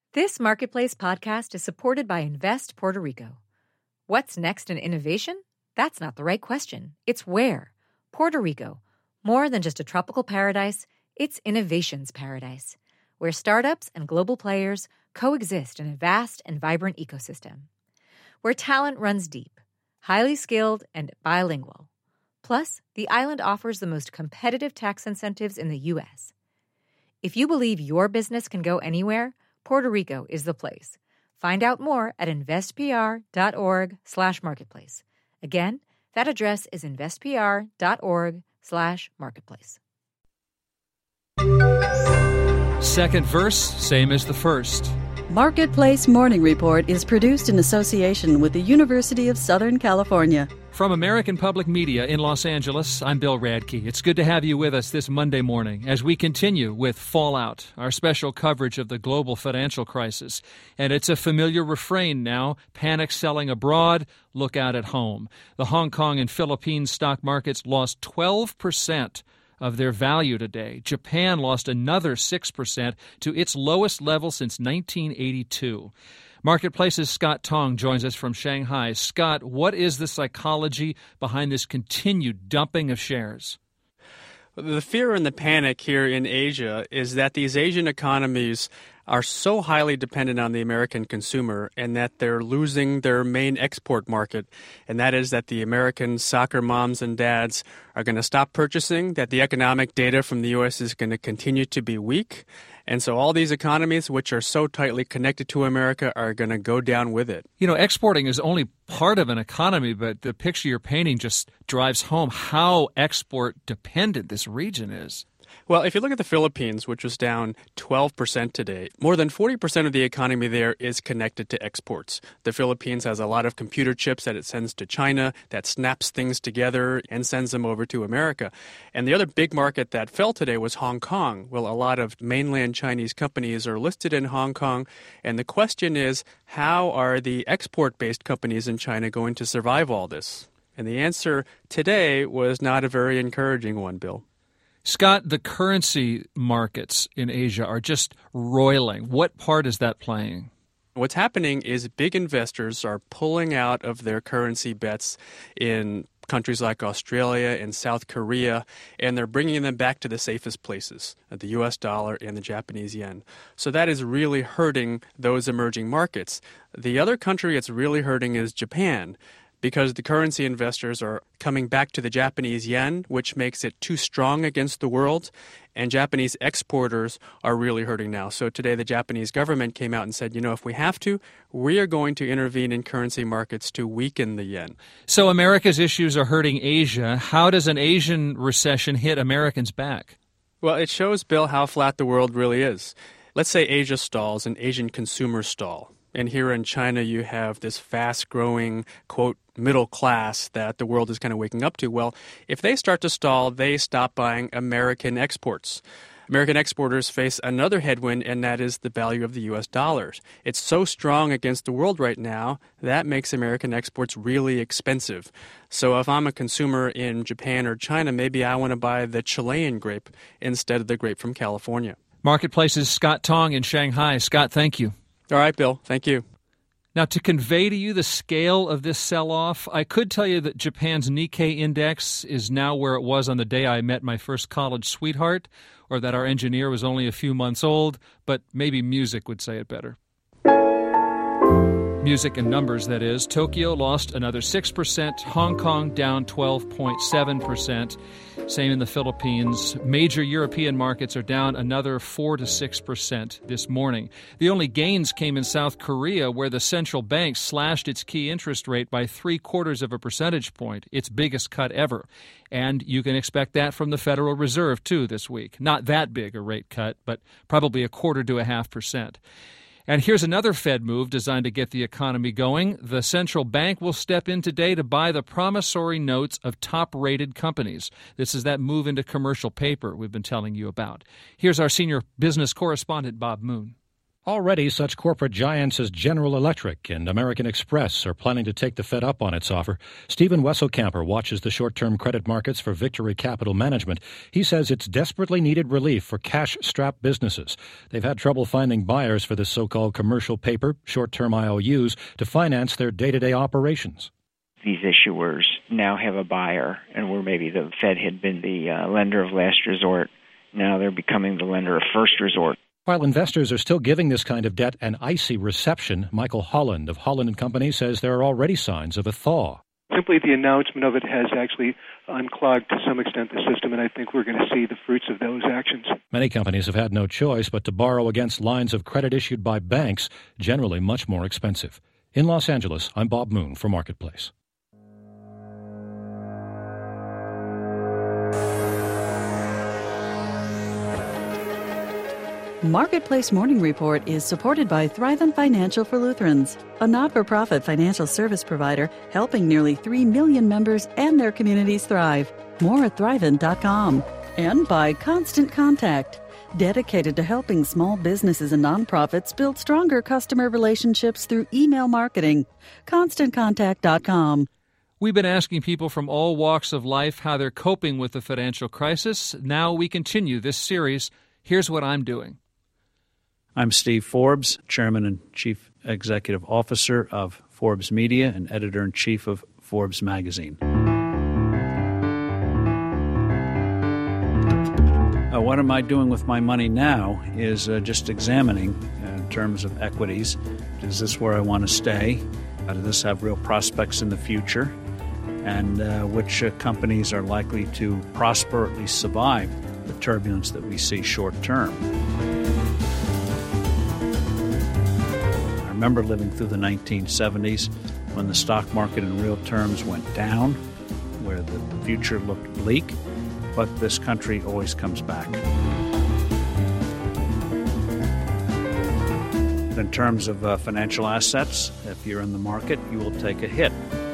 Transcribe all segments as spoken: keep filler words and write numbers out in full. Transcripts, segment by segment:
This Marketplace podcast is supported by Invest Puerto Rico. What's next in innovation? That's not the right question. It's where. Puerto Rico. More than just a tropical paradise, it's innovation's paradise, where startups and global players coexist in a vast and vibrant ecosystem. Where talent runs deep, highly skilled, and bilingual. Plus, the island offers the most competitive tax incentives in the U S. If you believe your business can go anywhere, Puerto Rico is the place. Find out more at investpr.org slash marketplace. Again, that address is investpr.org slash marketplace. Second verse, same as the first. Marketplace Morning Report is produced in association with the University of Southern California. From American Public Media in Los Angeles, I'm Bill Radke. It's good to have you with us this Monday morning as we continue with Fallout, our special coverage of the global financial crisis. And it's a familiar refrain now: panic selling abroad, look out at home. The Hong Kong and Philippines stock markets lost twelve percent of their value today. Japan lost another six percent to its lowest level since nineteen eighty-two. Marketplace's Scott Tong joins us from Shanghai. Scott, what is the psychology behind this continued dumping of shares? The fear and the panic here in Asia is that these Asian economies are so highly dependent on the American consumer and that they're losing their main export market, and that is that the American soccer moms and dads are going to stop purchasing, that the economic data from the U S is going to continue to be weak. And so all these economies, which are so tightly connected to America, are going to go down with it. You know, exporting is only part of an economy, but the picture you're painting just drives home how export dependent this region is. Well, if you look at the Philippines, which was down twelve percent today, more than forty percent of the economy there is connected to exports. The Philippines has a lot of computer chips that it sends to China that snaps things together and sends them over to America. And the other big market that fell today was Hong Kong. Well, a lot of mainland Chinese companies are listed in Hong Kong. And the question is, how are the export-based companies in China going to survive all this? And the answer today was not a very encouraging one, Bill. Scott, the currency markets in Asia are just roiling. What part is that playing? What's happening is big investors are pulling out of their currency bets in countries like Australia and South Korea, and they're bringing them back to the safest places, the U S dollar and the Japanese yen. So that is really hurting those emerging markets. The other country it's really hurting is Japan, because the currency investors are coming back to the Japanese yen, which makes it too strong against the world, and Japanese exporters are really hurting now. So today the Japanese government came out and said, you know, if we have to, we are going to intervene in currency markets to weaken the yen. So America's issues are hurting Asia. How does an Asian recession hit Americans back? Well, it shows, Bill, how flat the world really is. Let's say Asia stalls and Asian consumers stall. And here in China, you have this fast-growing, quote, middle class that the world is kind of waking up to. Well, if they start to stall, they stop buying American exports. American exporters face another headwind, and that is the value of the U S dollar. It's so strong against the world right now, that makes American exports really expensive. So if I'm a consumer in Japan or China, maybe I want to buy the Chilean grape instead of the grape from California. Marketplace's Scott Tong in Shanghai. Scott, thank you. All right, Bill. Thank you. Now, to convey to you the scale of this sell-off, I could tell you that Japan's Nikkei index is now where it was on the day I met my first college sweetheart, or that our engineer was only a few months old, but maybe music would say it better. Music and numbers, that is. Tokyo lost another six percent, Hong Kong down twelve point seven percent. Same in the Philippines. Major European markets are down another four to six percent this morning. The only gains came in South Korea, where the central bank slashed its key interest rate by three quarters of a percentage point, its biggest cut ever. And you can expect that from the Federal Reserve, too, this week. Not that big a rate cut, but probably a quarter to a half percent. And here's another Fed move designed to get the economy going. The central bank will step in today to buy the promissory notes of top-rated companies. This is that move into commercial paper we've been telling you about. Here's our senior business correspondent, Bob Moon. Already, such corporate giants as General Electric and American Express are planning to take the Fed up on its offer. Stephen Wesselkamper watches the short-term credit markets for Victory Capital Management. He says it's desperately needed relief for cash-strapped businesses. They've had trouble finding buyers for this so-called commercial paper, short-term I O Us, to finance their day-to-day operations. These issuers now have a buyer, and where maybe the Fed had been the uh, lender of last resort, now they're becoming the lender of first resort. While investors are still giving this kind of debt an icy reception, Michael Holland of Holland and Company says there are already signs of a thaw. Simply the announcement of it has actually unclogged to some extent the system, and I think we're going to see the fruits of those actions. Many companies have had no choice but to borrow against lines of credit issued by banks, generally much more expensive. In Los Angeles, I'm Bob Moon for Marketplace. Marketplace Morning Report is supported by Thrivent Financial for Lutherans, a not-for-profit financial service provider helping nearly three million members and their communities thrive. More at thrivent dot com. And by Constant Contact, dedicated to helping small businesses and nonprofits build stronger customer relationships through email marketing. constant contact dot com. We've been asking people from all walks of life how they're coping with the financial crisis. Now we continue this series. Here's what I'm doing. I'm Steve Forbes, Chairman and Chief Executive Officer of Forbes Media and Editor-in-Chief of Forbes Magazine. Uh, what am I doing with my money now is uh, just examining uh, in terms of equities. Is this where I want to stay? Uh, does this have real prospects in the future? And uh, which uh, companies are likely to prosper, or at least survive the turbulence that we see short term? I remember living through the nineteen seventies when the stock market in real terms went down, where the future looked bleak, but this country always comes back. In terms of uh, financial assets, if you're in the market, you will take a hit.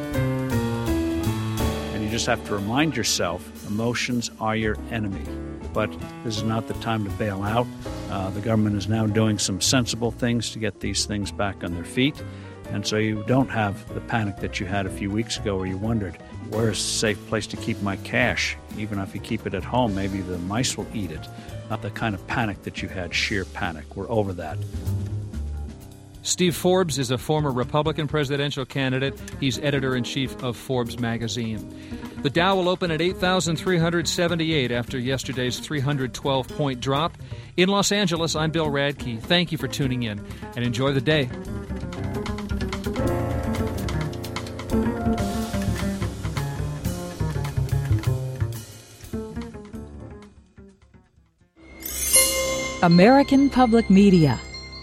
And you just have to remind yourself, emotions are your enemy. But this is not the time to bail out. Uh, the government is now doing some sensible things to get these things back on their feet. And so you don't have the panic that you had a few weeks ago where you wondered, where's a safe place to keep my cash? Even if you keep it at home, maybe the mice will eat it. Not the kind of panic that you had, sheer panic. We're over that. Steve Forbes is a former Republican presidential candidate. He's editor-in-chief of Forbes magazine. The Dow will open at eight thousand three hundred seventy-eight after yesterday's three hundred twelve point drop. In Los Angeles, I'm Bill Radke. Thank you for tuning in, and enjoy the day. American Public Media.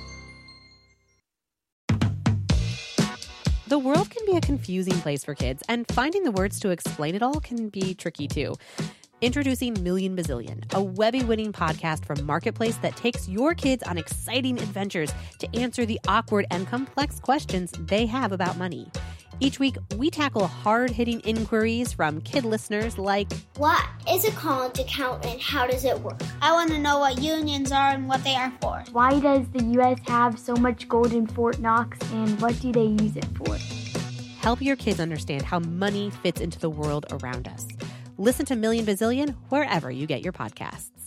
The world can be a confusing place for kids, and finding the words to explain it all can be tricky too. Introducing Million Bazillion, a Webby-winning podcast from Marketplace that takes your kids on exciting adventures to answer the awkward and complex questions they have about money. Each week, we tackle hard-hitting inquiries from kid listeners like, what is a college account and how does it work? I want to know what unions are and what they are for. Why does the U S have so much gold in Fort Knox and what do they use it for? Help your kids understand how money fits into the world around us. Listen to Million Bazillion wherever you get your podcasts.